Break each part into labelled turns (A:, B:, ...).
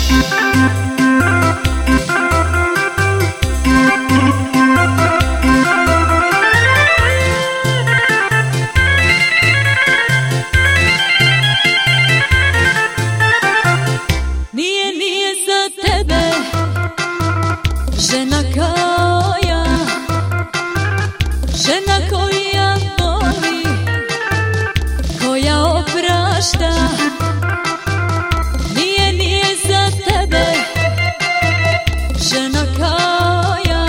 A: Nije za tebe žena kao ja, žena koja voli, koja oprašta. Nije za tebe žena kao ja,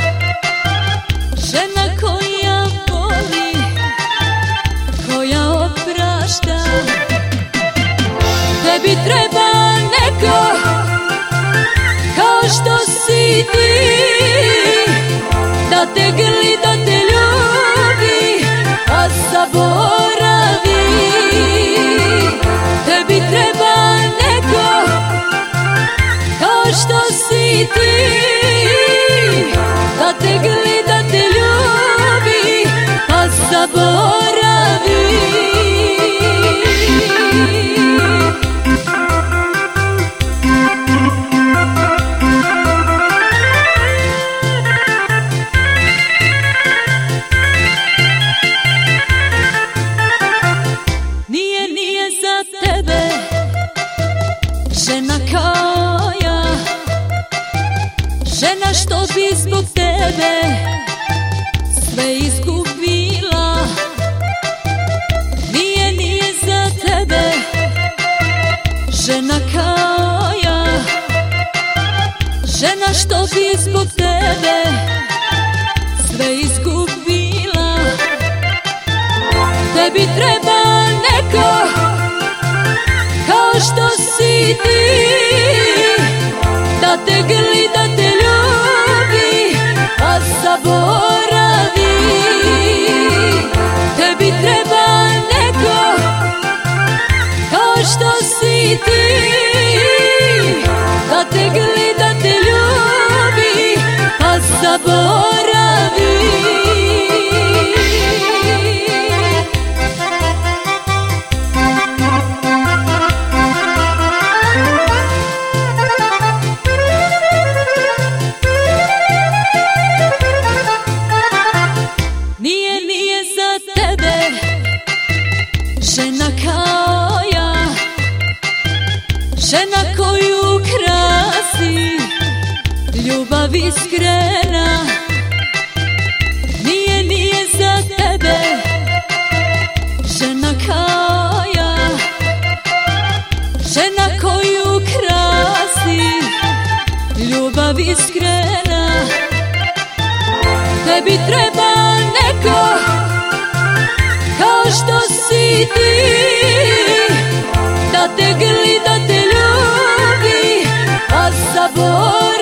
A: žena koja voli, koja oprašta. Tebi treba neko kao što si ti, da te grli, da te ljubi, a zaboravi. Tebi treba neko kao što si ti, da te grli, da te ljubi, a zaboravi. Nije za tebe žena kao ja, žena što bi zbog tebe sve izgubila. Nije za tebe žena kao ja, žena što bi zbog tebe sve izgubila. Tebi treba neko kao što si ti, da te grli, da te ljubi, a zaboravi. Tebi treba neko kao što si ti, da te grli, da te ljubi, a zaboravi. Nije za tebe žena kao ja, žena koju krasi ljubav iskrena. Nije za tebe žena kao ja, žena koju krasi ljubav iskrena. Tebi treba neko kao što si ti, da te grli, da te ljubi, a zaboravi.